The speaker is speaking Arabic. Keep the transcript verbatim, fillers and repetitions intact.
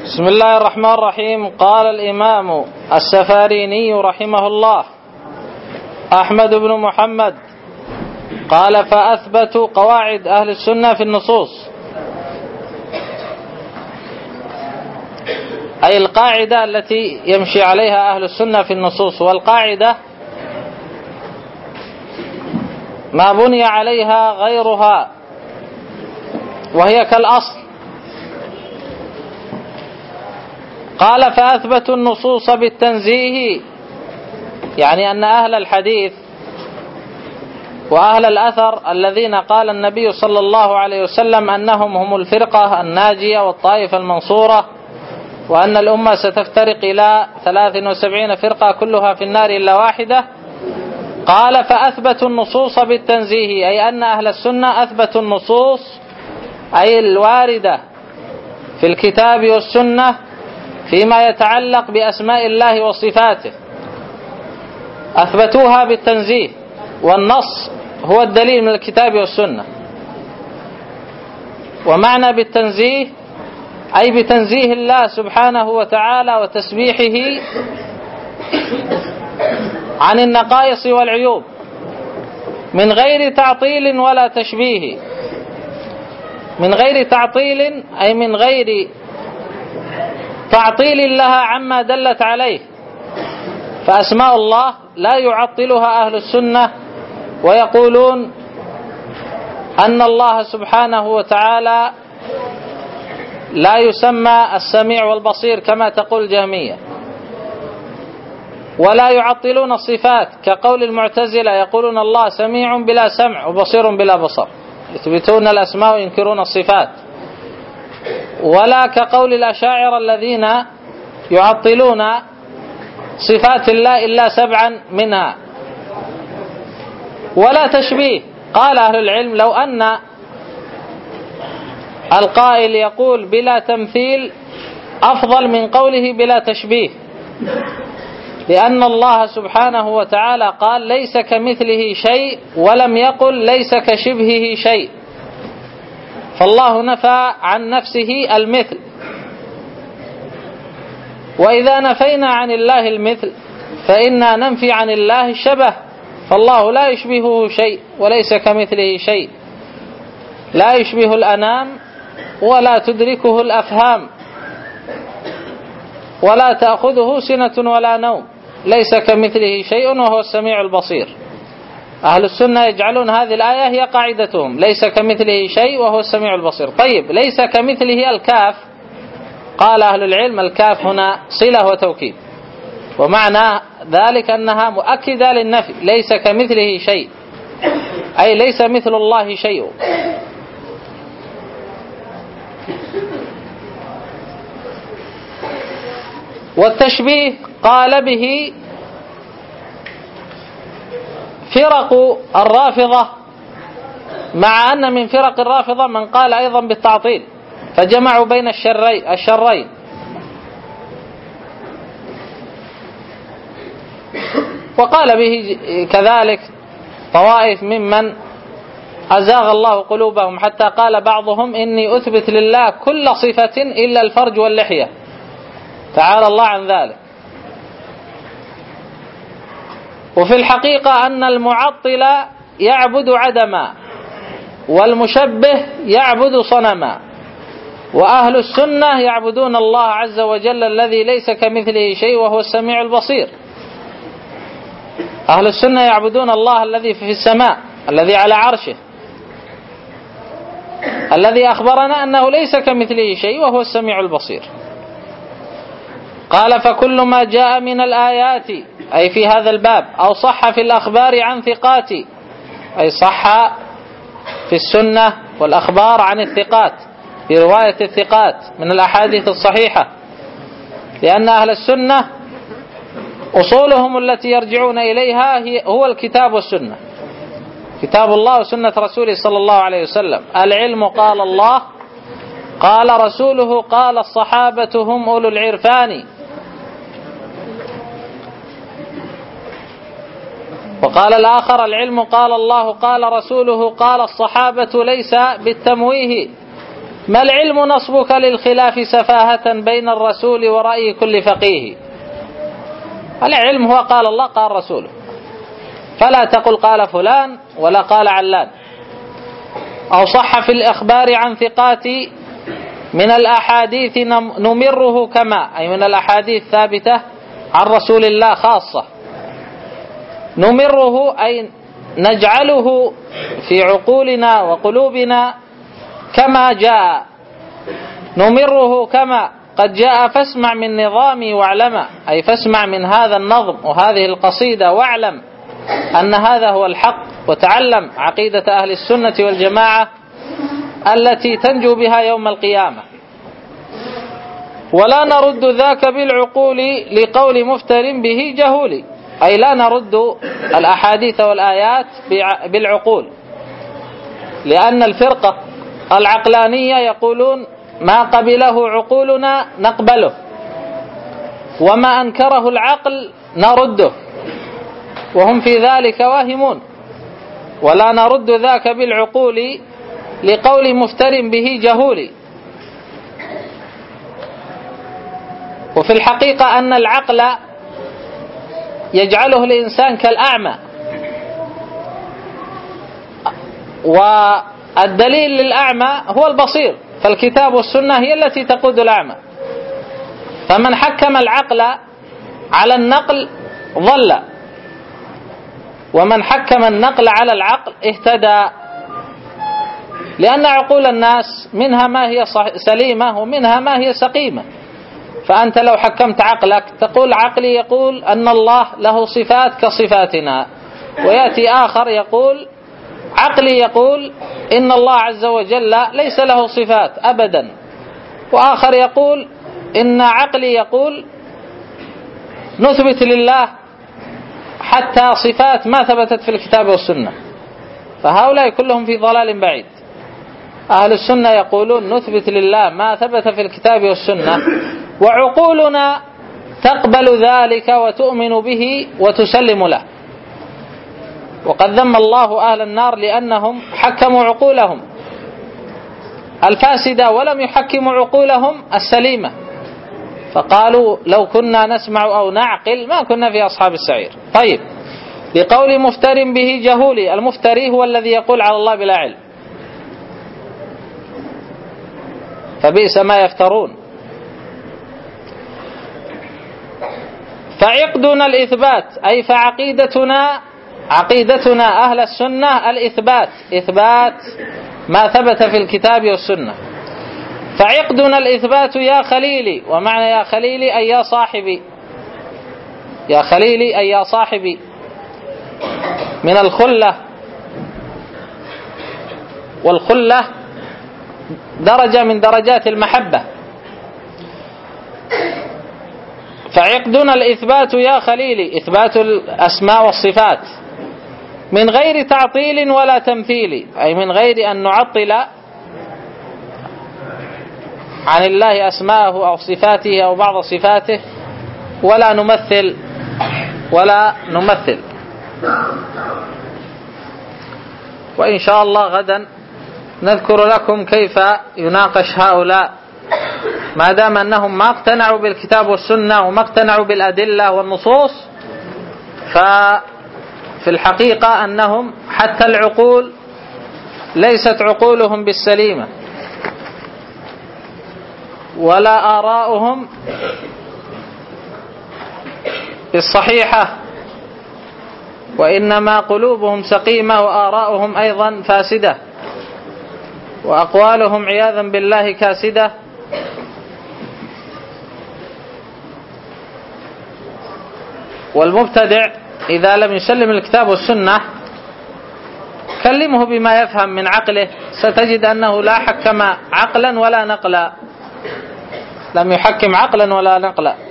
بسم الله الرحمن الرحيم. قال الإمام السفاريني رحمه الله أحمد بن محمد قال: فأثبتوا قواعد أهل السنة في النصوص، أي القاعدة التي يمشي عليها أهل السنة في النصوص، والقاعدة ما بني عليها غيرها وهي كالأصل. قال: فأثبتوا النصوص بالتنزيه، يعني أن أهل الحديث وأهل الأثر الذين قال النبي صلى الله عليه وسلم أنهم هم الفرقة الناجية والطائفة المنصورة، وأن الأمة ستفترق إلى ثلاث وسبعين فرقة كلها في النار إلا واحدة. قال: فأثبتوا النصوص بالتنزيه، أي أن أهل السنة أثبتوا النصوص أي الواردة في الكتاب والسنة فيما يتعلق بأسماء الله وصفاته، أثبتوها بالتنزيه، والنص هو الدليل من الكتاب والسنة. ومعنى بالتنزيه أي بتنزيه الله سبحانه وتعالى وتسبيحه عن النقائص والعيوب من غير تعطيل ولا تشبيه. من غير تعطيل أي من غير تعطيل لها عما دلت عليه، فأسماء الله لا يعطلها أهل السنة ويقولون أن الله سبحانه وتعالى لا يسمى السميع والبصير كما تقول الجهمية، ولا يعطلون الصفات كقول المعتزلة يقولون الله سميع بلا سمع وبصير بلا بصر، يثبتون الأسماء وينكرون الصفات. ولا كقول الأشاعرة الذين يعطلون صفات الله إلا سبعا منها. ولا تشبيه. قال أهل العلم: لو أن القائل يقول بلا تمثيل أفضل من قوله بلا تشبيه، لأن الله سبحانه وتعالى قال: ليس كمثله شيء، ولم يقل ليس كشبهه شيء، فالله نفى عن نفسه المثل. وإذا نفينا عن الله المثل فإنا ننفي عن الله الشبه، فالله لا يشبهه شيء وليس كمثله شيء، لا يشبه الأنام ولا تدركه الأفهام، ولا تأخذه سنة ولا نوم، ليس كمثله شيء وهو السميع البصير. أهل السنة يجعلون هذه الآية هي قاعدتهم، ليس كمثله شيء وهو السميع البصير. طيب، ليس كمثله الكاف، قال أهل العلم: الكاف هنا صلة وتوكيد، ومعنى ذلك أنها مؤكدة للنفي، ليس كمثله شيء أي ليس مثل الله شيء. والتشبيه قال به فرق الرافضة، مع أن من فرق الرافضة من قال أيضا بالتعطيل، فجمعوا بين الشرين الشرين وقال به كذلك طوائف ممن أزاغ الله قلوبهم، حتى قال بعضهم: إني أثبت لله كل صفة إلا الفرج واللحية، تعالى الله عن ذلك. وفي الحقيقة أن المعطل يعبد عدما، والمشبه يعبد صنما، وأهل السنة يعبدون الله عز وجل الذي ليس كمثله شيء وهو السميع البصير. أهل السنة يعبدون الله الذي في السماء، الذي على عرشه، الذي أخبرنا أنه ليس كمثله شيء وهو السميع البصير. قال: فكل ما جاء من الآيات أي في هذا الباب أو صح في الأخبار عن ثقات، أي صح في السنة والأخبار عن الثقات في رواية الثقات من الأحاديث الصحيحة، لأن أهل السنة أصولهم التي يرجعون إليها هي هو الكتاب والسنة، كتاب الله وسنة رسوله صلى الله عليه وسلم. العلم قال الله قال رسوله قال الصحابة هم أولو العرفان. وقال الآخر: العلم قال الله قال رسوله قال الصحابة ليس بالتمويه، ما العلم نصبك للخلاف سفاهة بين الرسول ورأي كل فقيه. العلم هو قال الله قال رسوله، فلا تقل قال فلان ولا قال علان. أو صح في الأخبار عن ثقات من الأحاديث نمره كما، أي من الأحاديث ثابتة عن رسول الله خاصة، نمره أي نجعله في عقولنا وقلوبنا كما جاء، نمره كما قد جاء فاسمع من نظامي واعلم، أي فاسمع من هذا النظم وهذه القصيدة واعلم أن هذا هو الحق، وتعلم عقيدة أهل السنة والجماعة التي تنجو بها يوم القيامة. ولا نرد ذاك بالعقول لقول مفتر به جهول، أي لا نرد الأحاديث والآيات بالعقول، لأن الفرقة العقلانية يقولون ما قبله عقولنا نقبله، وما أنكره العقل نرده، وهم في ذلك واهمون. ولا نرد ذاك بالعقول لقول مفتر به جهول. وفي الحقيقة أن العقل يجعله الإنسان كالأعمى، والدليل للأعمى هو البصير، فالكتاب والسنة هي التي تقود الأعمى. فمن حكم العقل على النقل ضل، ومن حكم النقل على العقل اهتدى، لأن عقول الناس منها ما هي سليمة ومنها ما هي سقيمة. فأنت لو حكمت عقلك تقول عقلي يقول أن الله له صفات كصفاتنا، ويأتي آخر يقول عقلي يقول إن الله عز وجل ليس له صفات أبدا، وآخر يقول إن عقلي يقول نثبت لله حتى صفات ما ثبتت في الكتاب والسنة. فهؤلاء كلهم في ضلال بعيد. أهل السنة يقولون نثبت لله ما ثبت في الكتاب والسنة، وعقولنا تقبل ذلك وتؤمن به وتسلم له. وقد ذم الله أهل النار لأنهم حكموا عقولهم الفاسدة ولم يحكموا عقولهم السليمة، فقالوا لو كنا نسمع أو نعقل ما كنا في أصحاب السعير. طيب، لقول مفتر به جهولي، المفتري هو الذي يقول على الله بلا علم، فبئس ما يفترون. فعقدنا الإثبات، أي فعقيدتنا عقيدتنا أهل السنة الإثبات، إثبات ما ثبت في الكتاب والسنة. فعقدنا الإثبات يا خليلي، ومعنى يا خليلي أي يا صاحبي، يا خليلي أي يا صاحبي، من الخلة، والخلة درجة من درجات المحبة. فعقدنا الإثبات يا خليلي، إثبات الأسماء والصفات من غير تعطيل ولا تمثيل، أي من غير أن نعطل عن الله أسماءه أو صفاته أو بعض صفاته، ولا نمثل ولا نمثل. وإن شاء الله غدا نذكر لكم كيف يناقش هؤلاء، ما دام أنهم ما اقتنعوا بالكتاب والسنة وما اقتنعوا بالأدلة والنصوص، ففي الحقيقة أنهم حتى العقول ليست عقولهم بالسليمة، ولا آراؤهم بالصحيحة، وإنما قلوبهم سقيمة وآراؤهم أيضا فاسدة، وأقوالهم عياذا بالله كاسدة. والمبتدع إذا لم يسلم الكتاب والسنة كلمه بما يفهم من عقله، ستجد أنه لا حكم عقلا ولا نقلا، لم يحكم عقلا ولا نقلا.